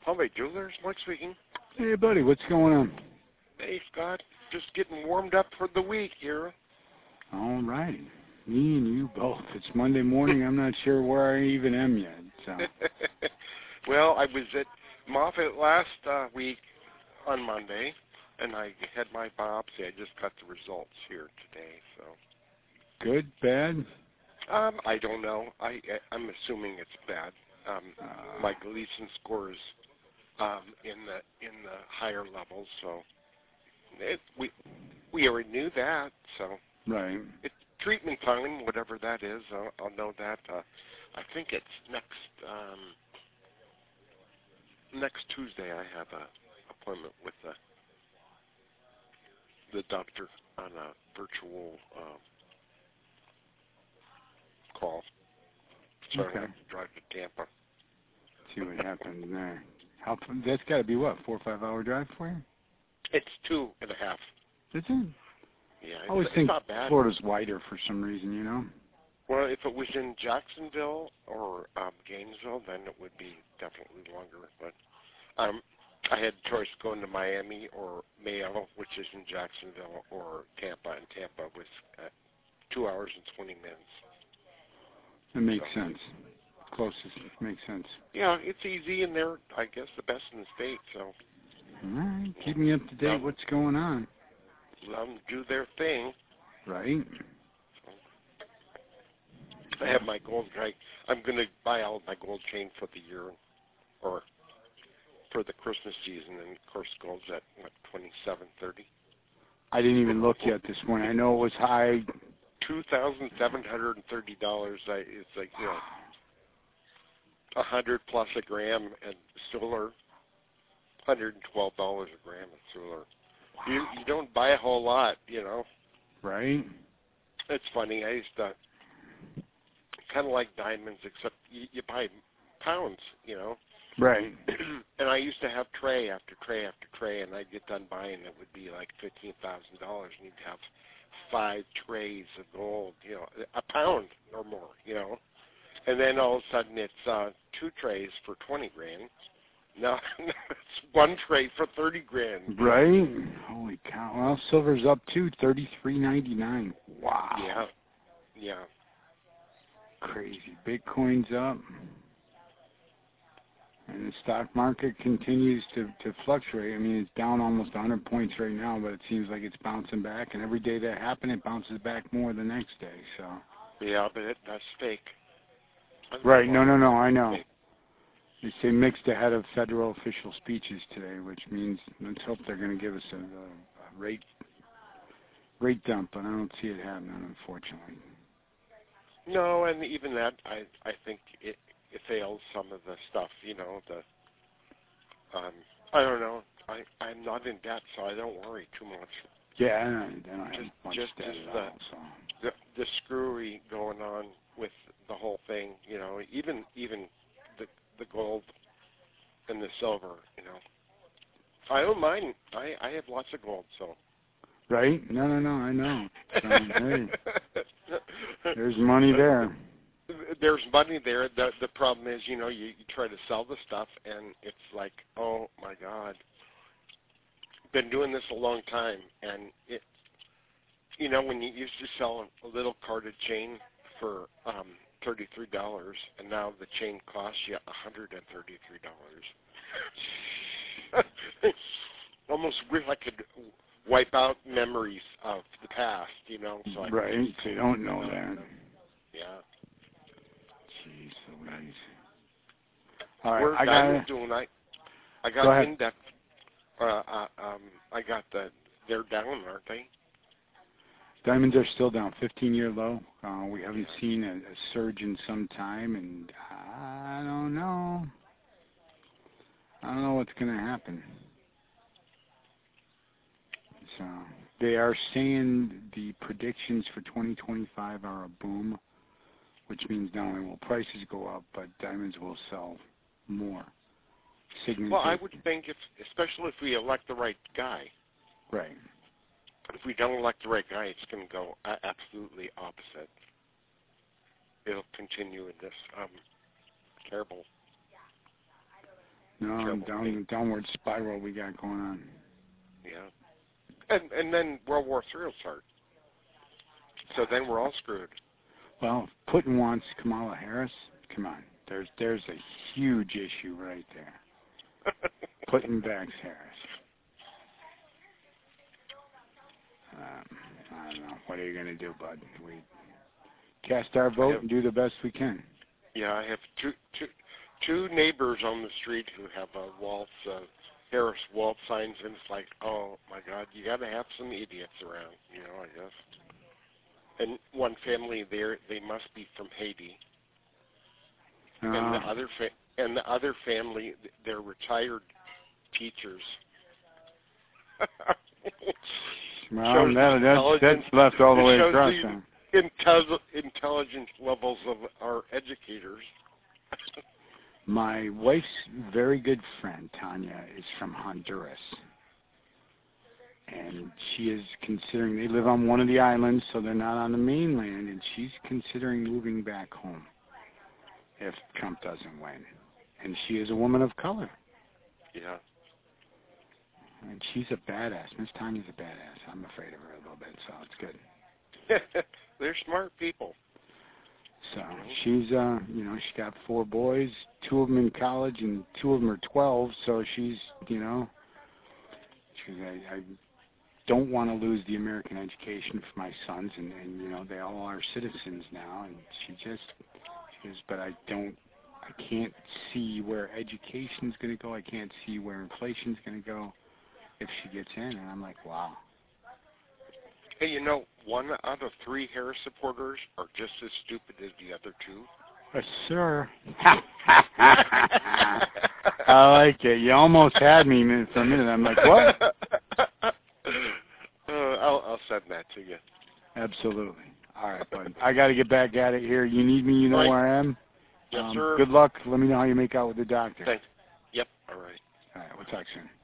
Holiday Jewelers, Mike speaking. Hey, buddy, what's going on? Hey, Scott. Just getting warmed up for the week here. All right. Me and you both. It's Monday morning. I'm not sure where I even am yet. So. Well, I was at Moffitt last week on Monday, and I had my biopsy. I just got the results here today. So. Good, bad? I don't know. I'm assuming it's bad. My Gleason scores in the higher levels, so we already knew that. So right. It's treatment time, whatever that is. I'll know that. I think it's next Tuesday. I have a appointment with the doctor on a virtual call. So okay. I have to drive to Tampa. See what happens there. That's got to be, what, 4 or 5 hour drive for you? It's 2.5. Is it? Yeah, I always it's think not bad. Florida's wider for some reason, you know? Well, if it was in Jacksonville or Gainesville, then it would be definitely longer. But I had the choice going to Miami or Mayo, which is in Jacksonville, or Tampa, and Tampa was 2 hours and 20 minutes. It makes sense. Closest makes sense. Yeah, it's easy, and they're, I guess, the best in the state. So. All right, keep me up to date. What's going on? Let them do their thing. Right. I have my gold. I'm going to buy all of my gold chain for the year, or for the Christmas season, and of course, gold's at what, $27.30. I didn't even look yet this morning. I know it was high. $2,730. It's like, you know, 100 plus a gram, and silver, $112 a gram of silver. Wow. You don't buy a whole lot, you know. Right. It's funny. I used to kind of like diamonds, except you buy pounds, you know. Right. And I used to have tray after tray after tray, and I'd get done buying. It would be like $15,000, and you'd have 5 trays of gold, you know, a pound or more, you know. And then all of a sudden it's 2 trays for 20 grand. No, it's 1 tray for 30 grand. Right. Holy cow! Well, silver's up too, $33.99. Wow. Yeah. Yeah. Crazy. Bitcoin's up, and the stock market continues to fluctuate. I mean, it's down almost 100 points right now, but it seems like it's bouncing back. And every day that happens, it bounces back more the next day. So. Yeah, but that's fake. Right. No. I know. They say mixed ahead of federal official speeches today, which means let's hope they're going to give us a rate dump, but I don't see it happening, unfortunately. No, and even that, I think it fails some of the stuff, you know. I don't know. I'm not in debt, so I don't worry too much. Yeah, I don't have much debt at all. So. The screwy going on with the whole thing, you know. Even the gold and the silver, you know. I don't mind. I have lots of gold, so. Right? No, I know. So, hey, there's money there. There's money there. The problem is, you know, you try to sell the stuff, and it's like, oh, my God. Been doing this a long time, and it, you know, when you used to sell a little carded chain for $33, and now the chain costs you $133. Almost wish I could wipe out memories of the past, you know. So right, they don't know that. Yeah. Jeez Louise. All right, Where's Diamond doing? I got index. I got they're down, aren't they? Diamonds are still down, 15-year low. We haven't seen a surge in some time, and I don't know. I don't know what's going to happen. So they are saying the predictions for 2025 are a boom, which means not only will prices go up, but diamonds will sell more. Well, I would think, especially if we elect the right guy. Right. If we don't elect the right guy, it's going to go absolutely opposite. It'll continue in this terrible No, downward spiral we got going on. Yeah. And then World War III will start. So then we're all screwed. Well, Putin wants Kamala Harris. Come on. There's a huge issue right there. Putin backs Harris. I don't know. What are you going to do, bud? We cast our vote and do the best we can. Yeah, I have two neighbors on the street who have Harris Waltz signs, and it's like, oh my God, you got to have some idiots around, I guess. And one family there, they must be from Haiti, and the other family, they're retired teachers. Well, that's left all the way across. Intelligence levels of our educators. My wife's very good friend, Tanya, is from Honduras. And she is considering, they live on one of the islands, so they're not on the mainland, and she's considering moving back home if Trump doesn't win. And she is a woman of color. Yeah. And she's a badass. Miss Tanya's a badass. I'm afraid of her a little bit, so it's good. They're smart people. So she's, she's got 4 boys, 2 of them in college, and 2 of them are 12. So she's, I don't want to lose the American education for my sons, and they all are citizens now. And she says, but I can't see where education's going to go. I can't see where inflation's going to go if she gets in. And I'm like, wow. Hey, 1 out of 3 Harris supporters are just as stupid as the other 2. Yes, sir. I like it. You almost had me for a minute. I'm like, what? I'll send that to you. Absolutely. All right, bud. I got to get back at it here. You need me, you know where I am. Yes, sir. Good luck. Let me know how you make out with the doctor. Thanks. Yep. All right. All right. We'll talk soon.